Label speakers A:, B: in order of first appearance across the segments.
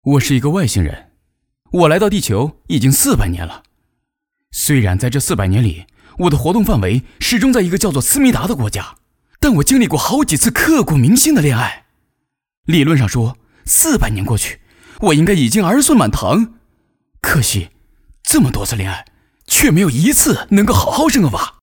A: 我是一个外星人，我来到地球已经400年了。虽然在这400年里，我的活动范围始终在一个叫做思密达的国家，但我经历过好几次刻骨铭心的恋爱。理论上说，400年过去，我应该已经儿孙满堂。可惜，这么多次恋爱，却没有一次能够好好生个娃，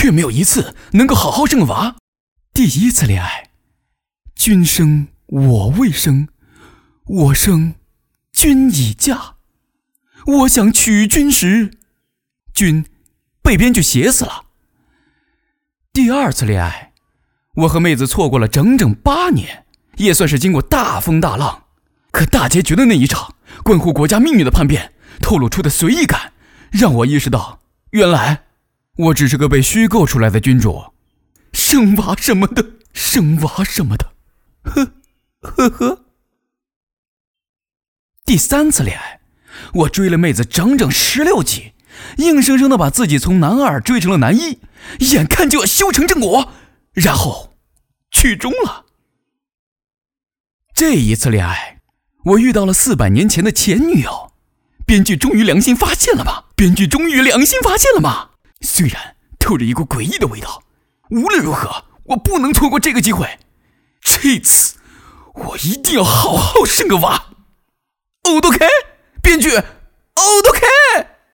A: 第一次恋爱，君生我未生，我生君已嫁。我想娶君时，君被编剧写死了。第二次恋爱，我和妹子错过了整整8年，也算是经过大风大浪。可大结局的那一场关乎国家命运的叛变透露出的随意感，让我意识到，原来我只是个被虚构出来的君主，生娃什么的，呵呵。第三次恋爱，我追了妹子整整16集，硬生生的把自己从男2追成了男1，眼看就要修成正果，然后剧终了。这一次恋爱，我遇到了400年前的前女友。编剧终于良心发现了吗？虽然透着一股诡异的味道，无论如何，我不能错过这个机会。这次我一定要好好生个娃。O.K. 编剧 O.K.